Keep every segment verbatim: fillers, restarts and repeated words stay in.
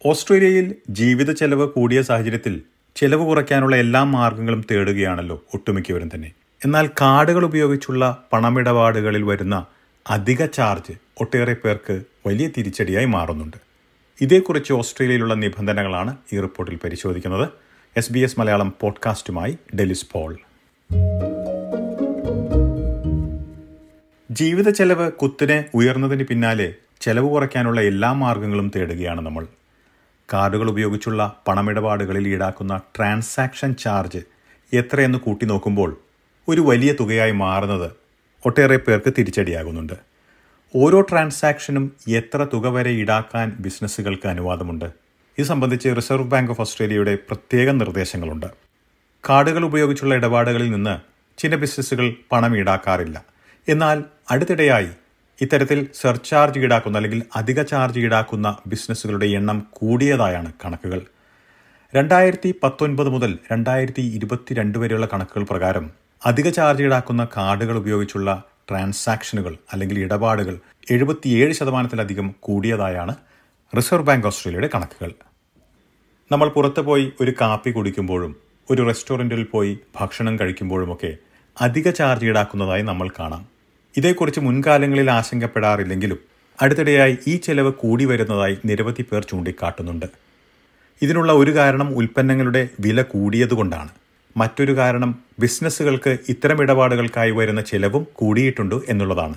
ഓസ്ട്രേലിയയിൽ ജീവിത ചെലവ് കൂടിയ സാഹചര്യത്തിൽ ചെലവ് കുറയ്ക്കാനുള്ള എല്ലാ മാർഗങ്ങളും തേടുകയാണല്ലോ ഒട്ടുമിക്കവരും തന്നെ. എന്നാൽ കാർഡുകൾ ഉപയോഗിച്ചുള്ള പണമിടപാടുകളിൽ വരുന്ന അധിക ചാർജ് ഒട്ടേറെ പേർക്ക് വലിയ തിരിച്ചടിയായി മാറുന്നുണ്ട്. ഇതേക്കുറിച്ച് ഓസ്ട്രേലിയയിലുള്ള നിബന്ധനകളാണ് ഈ റിപ്പോർട്ടിൽ പരിശോധിക്കുന്നത്. എസ് ബി എസ് മലയാളം പോഡ്കാസ്റ്റുമായി ഡെലിസ് പോൾ. ജീവിത ചെലവ് കുത്തിനെ ഉയർന്നതിന് പിന്നാലെ ചെലവ് കുറയ്ക്കാനുള്ള എല്ലാ മാർഗങ്ങളും തേടുകയാണ് നമ്മൾ. കാർഡുകൾ ഉപയോഗിച്ചുള്ള പണമിടപാടുകളിൽ ഈടാക്കുന്ന ട്രാൻസാക്ഷൻ ചാർജ് എത്രയെന്ന് കൂട്ടി നോക്കുമ്പോൾ ഒരു വലിയ തുകയായി മാറുന്നത് ഒട്ടേറെ പേർക്ക് തിരിച്ചടിയാകുന്നുണ്ട്. ഓരോ ട്രാൻസാക്ഷനും എത്ര തുക വരെ ഈടാക്കാൻ ബിസിനസ്സുകൾക്ക് അനുവാദമുണ്ട്? ഇത് സംബന്ധിച്ച് റിസർവ് ബാങ്ക് ഓഫ് ഓസ്ട്രേലിയയുടെ പ്രത്യേക നിർദ്ദേശങ്ങളുണ്ട്. കാർഡുകൾ ഉപയോഗിച്ചുള്ള ഇടപാടുകളിൽ നിന്ന് ചില ബിസിനസ്സുകൾ പണം ഈടാക്കാറില്ല. എന്നാൽ അടുത്തിടെയായി ഇത്തരത്തിൽ സർചാർജ് ഈടാക്കുന്ന അല്ലെങ്കിൽ അധിക ചാർജ് ഈടാക്കുന്ന ബിസിനസ്സുകളുടെ എണ്ണം കൂടിയതായാണ് കണക്കുകൾ. രണ്ടായിരത്തി പത്തൊൻപത് മുതൽ രണ്ടായിരത്തി ഇരുപത്തിരണ്ട് വരെയുള്ള കണക്കുകൾ പ്രകാരം അധിക ചാർജ് ഈടാക്കുന്ന കാർഡുകൾ ഉപയോഗിച്ചുള്ള ട്രാൻസാക്ഷനുകൾ അല്ലെങ്കിൽ ഇടപാടുകൾ എഴുപത്തിയേഴ് ശതമാനത്തിലധികം കൂടിയതായാണ് റിസർവ് ബാങ്ക് ഓസ്ട്രേലിയയുടെ കണക്കുകൾ. നമ്മൾ പുറത്ത് പോയി ഒരു കാപ്പി കുടിക്കുമ്പോഴും ഒരു റെസ്റ്റോറൻറ്റിൽ പോയി ഭക്ഷണം കഴിക്കുമ്പോഴുമൊക്കെ അധിക ചാർജ് ഈടാക്കുന്നതായി നമ്മൾ കാണാം. ഇതേക്കുറിച്ച് മുൻകാലങ്ങളിൽ ആശങ്കപ്പെടാറില്ലെങ്കിലും അടുത്തിടെയായി ഈ ചെലവ് കൂടി വരുന്നതായി നിരവധി പേർ ചൂണ്ടിക്കാട്ടുന്നുണ്ട്. ഇതിനുള്ള ഒരു കാരണം ഉൽപ്പന്നങ്ങളുടെ വില കൂടിയതുകൊണ്ടാണ്. മറ്റൊരു കാരണം ബിസിനസ്സുകൾക്ക് ഇത്തരം ഇടപാടുകൾക്കായി വരുന്ന ചെലവും കൂടിയിട്ടുണ്ട് എന്നുള്ളതാണ്.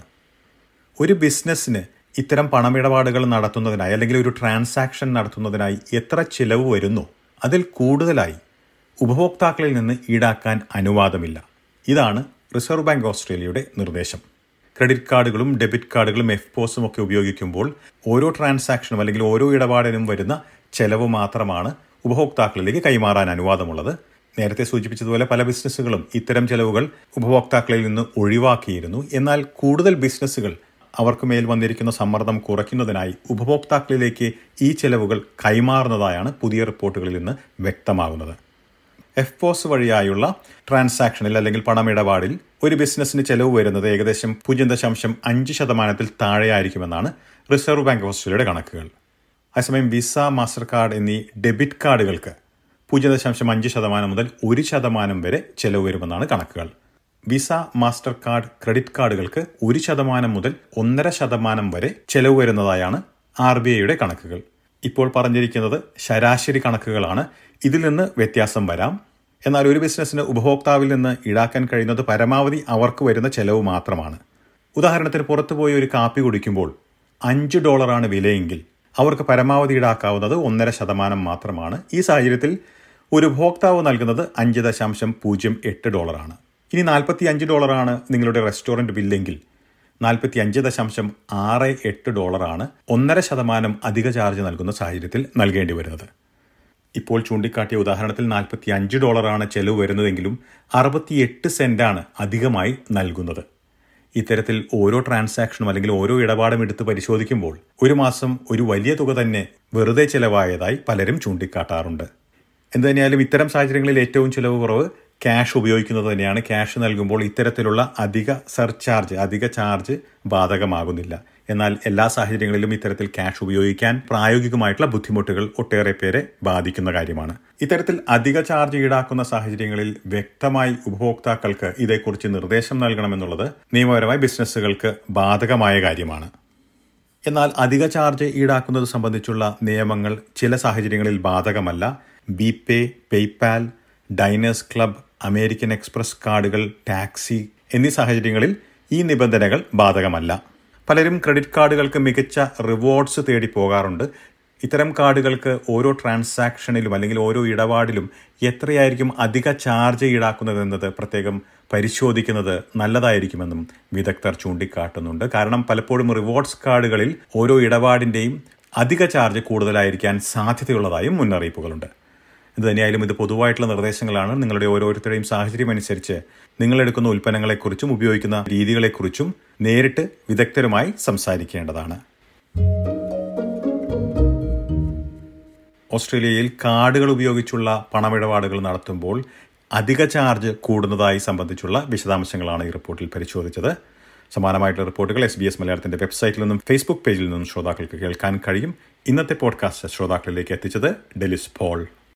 ഒരു ബിസിനസ്സിന് ഇത്തരം പണമിടപാടുകൾ നടത്തുന്നതിനായി അല്ലെങ്കിൽ ഒരു ട്രാൻസാക്ഷൻ നടത്തുന്നതിനായി എത്ര ചെലവ് വരുന്നു അതിൽ കൂടുതലായി ഉപഭോക്താക്കളിൽ നിന്ന് ഈടാക്കാൻ അനുവാദമില്ല. ഇതാണ് റിസർവ് ബാങ്ക് ഓസ്ട്രേലിയയുടെ നിർദ്ദേശം. ക്രെഡിറ്റ് കാർഡുകളും ഡെബിറ്റ് കാർഡുകളും എഫ് പോസും ഒക്കെ ഉപയോഗിക്കുമ്പോൾ ഓരോ ട്രാൻസാക്ഷനും അല്ലെങ്കിൽ ഓരോ ഇടപാടിനും വരുന്ന ചെലവ് മാത്രമാണ് ഉപഭോക്താക്കളിലേക്ക് കൈമാറാൻ അനുവാദമുള്ളത്. നേരത്തെ സൂചിപ്പിച്ചതുപോലെ പല ബിസിനസ്സുകളും ഇത്തരം ചെലവുകൾ ഉപഭോക്താക്കളിൽ നിന്ന് ഒഴിവാക്കിയിരുന്നു. എന്നാൽ കൂടുതൽ ബിസിനസ്സുകൾ അവർക്ക് മേൽ വന്നിരിക്കുന്ന സമ്മർദ്ദം കുറയ്ക്കുന്നതിനായി ഉപഭോക്താക്കളിലേക്ക് ഈ ചെലവുകൾ കൈമാറുന്നതായാണ് പുതിയ റിപ്പോർട്ടുകളിൽ നിന്ന് വ്യക്തമാകുന്നത്. എഫ് പോസ് വഴിയായുള്ള ട്രാൻസാക്ഷനിൽ അല്ലെങ്കിൽ പണമിടപാടിൽ ഒരു ബിസിനസ്സിന് ചെലവ് വരുന്നത് ഏകദേശം പൂജ്യം ദശാംശം അഞ്ച് ശതമാനത്തിൽ താഴെയായിരിക്കുമെന്നാണ് റിസർവ് ബാങ്ക് ഓഫ് ഓസ്ട്രേലിയയുടെ കണക്കുകൾ. അതേസമയം വിസ, മാസ്റ്റർ കാർഡ് എന്നീ ഡെബിറ്റ് കാർഡുകൾക്ക് പൂജ്യം ദശാംശം അഞ്ച് ശതമാനം മുതൽ ഒരു ശതമാനം വരെ ചെലവ് വരുമെന്നാണ് കണക്കുകൾ. വിസ, മാസ്റ്റർ കാർഡ്, ക്രെഡിറ്റ് കാർഡുകൾക്ക് ഒരു ശതമാനം മുതൽ ഒന്നര ശതമാനം വരെ ചെലവ് വരുന്നതായാണ് ആർ ബി ഐയുടെ കണക്കുകൾ. ഇപ്പോൾ പറഞ്ഞിരിക്കുന്നത് ശരാശരി കണക്കുകളാണ്. ഇതിൽ നിന്ന് വ്യത്യാസം വരാം. എന്നാൽ ഒരു ബിസിനസ്സിന് ഉപഭോക്താവിൽ നിന്ന് ഈടാക്കാൻ കഴിയുന്നത് പരമാവധി അവർക്ക് വരുന്ന ചെലവ് മാത്രമാണ്. ഉദാഹരണത്തിന് പുറത്തുപോയി ഒരു കാപ്പി കുടിക്കുമ്പോൾ അഞ്ച് ഡോളറാണ് വിലയെങ്കിൽ അവർക്ക് പരമാവധി ഈടാക്കാവുന്നത് ഒന്നര ശതമാനം മാത്രമാണ്. ഈ സാഹചര്യത്തിൽ ഒരു ഉപഭോക്താവ് നൽകുന്നത് അഞ്ച് ദശാംശം പൂജ്യം എട്ട് ഡോളറാണ്. ഇനി നാൽപ്പത്തി അഞ്ച് ഡോളറാണ് നിങ്ങളുടെ റെസ്റ്റോറൻറ്റ് ബില്ലെങ്കിൽ നാൽപ്പത്തി അഞ്ച് ദശാംശം ആറ് എട്ട് ഡോളറാണ് ഒന്നര ശതമാനം അധിക ചാർജ് നൽകുന്ന സാഹചര്യത്തിൽ നൽകേണ്ടി വരുന്നത്. ഇപ്പോൾ ചൂണ്ടിക്കാട്ടിയ ഉദാഹരണത്തിൽ നാൽപ്പത്തി അഞ്ച് ഡോളറാണ് ചെലവ് വരുന്നതെങ്കിലും അറുപത്തിയെട്ട് സെന്റാണ് അധികമായി നൽകുന്നത്. ഇത്തരത്തിൽ ഓരോ ട്രാൻസാക്ഷനും അല്ലെങ്കിൽ ഓരോ ഇടപാടും എടുത്ത് പരിശോധിക്കുമ്പോൾ ഒരു മാസം ഒരു വലിയ തുക തന്നെ വെറുതെ ചെലവായതായി പലരും ചൂണ്ടിക്കാട്ടാറുണ്ട്. എന്തുതന്നെയായാലും ഇത്തരം സാഹചര്യങ്ങളിൽ ഏറ്റവും ചിലവ് കുറവ് ക്യാഷ് ഉപയോഗിക്കുന്നത് തന്നെയാണ്. ക്യാഷ് നൽകുമ്പോൾ ഇത്തരത്തിലുള്ള അധിക സർചാർജ്, അധിക ചാർജ് ബാധകമാകുന്നില്ല. എന്നാൽ എല്ലാ സാഹചര്യങ്ങളിലും ഇത്തരത്തിൽ ക്യാഷ് ഉപയോഗിക്കാൻ പ്രായോഗികമായിട്ടുള്ള ബുദ്ധിമുട്ടുകൾ ഒട്ടേറെ പേരെ ബാധിക്കുന്ന കാര്യമാണ്. ഇത്തരത്തിൽ അധിക ചാർജ് ഈടാക്കുന്ന സാഹചര്യങ്ങളിൽ വ്യക്തമായി ഉപഭോക്താക്കൾക്ക് ഇതേക്കുറിച്ച് നിർദ്ദേശം നൽകണമെന്നുള്ളത് നിയമപരമായി ബിസിനസ്സുകൾക്ക് ബാധകമായ കാര്യമാണ്. എന്നാൽ അധിക ചാർജ് ഈടാക്കുന്നത് സംബന്ധിച്ചുള്ള നിയമങ്ങൾ ചില സാഹചര്യങ്ങളിൽ ബാധകമല്ല. BPAY, PayPal, Diners Club, American Express കാർഡുകൾ, ടാക്സി എന്നീ സാഹചര്യങ്ങളിൽ ഈ നിബന്ധനകൾ ബാധകമല്ല. പലരും ക്രെഡിറ്റ് കാർഡുകൾക്ക് മികച്ച റിവാർഡ്സ് തേടി പോകാറുണ്ട്. ഇത്തരം കാർഡുകൾക്ക് ഓരോ ട്രാൻസാക്ഷനിലും അല്ലെങ്കിൽ ഓരോ ഇടപാടിലും എത്രയായിരിക്കും അധിക ചാർജ് ഈടാക്കുന്നതെന്നത് പ്രത്യേകം പരിശോധിക്കുന്നത് നല്ലതായിരിക്കുമെന്നും വിദഗ്ധർ ചൂണ്ടിക്കാട്ടുന്നുണ്ട്. കാരണം പലപ്പോഴും റിവാർഡ്സ് കാർഡുകളിൽ ഓരോ ഇടപാടിൻ്റെയും അധിക ചാർജ് കൂടുതലായിരിക്കാൻ സാധ്യതയുള്ളതായും മുന്നറിയിപ്പുകളുണ്ട്. എന്തുതന്നെയായാലും ഇത് പൊതുവായിട്ടുള്ള നിർദ്ദേശങ്ങളാണ്. നിങ്ങളുടെ ഓരോരുത്തരുടെയും സാഹചര്യം അനുസരിച്ച് നിങ്ങളെടുക്കുന്ന ഉൽപ്പന്നങ്ങളെക്കുറിച്ചും ഉപയോഗിക്കുന്ന രീതികളെക്കുറിച്ചും നേരിട്ട് വിദഗ്ധരുമായി സംസാരിക്കേണ്ടതാണ്. ഓസ്ട്രേലിയയിൽ കാർഡുകൾ ഉപയോഗിച്ചുള്ള പണമിടപാടുകൾ നടത്തുമ്പോൾ അധിക ചാർജ് കൂടുന്നതായി സംബന്ധിച്ചുള്ള വിശദാംശങ്ങളാണ് ഈ റിപ്പോർട്ടിൽ പരിശോധിച്ചത്. സമാനമായിട്ടുള്ള റിപ്പോർട്ടുകൾ എസ് ബി എസ് മലയാളത്തിന്റെ വെബ്സൈറ്റിൽ നിന്നും ഫേസ്ബുക്ക് പേജിൽ നിന്നും ശ്രോതാക്കൾക്ക് കേൾക്കാൻ കഴിയും. ഇന്നത്തെ പോഡ്കാസ്റ്റ് ശ്രോതാക്കളിലേക്ക് എത്തിച്ചത് ഡെലിസ് പോൾ.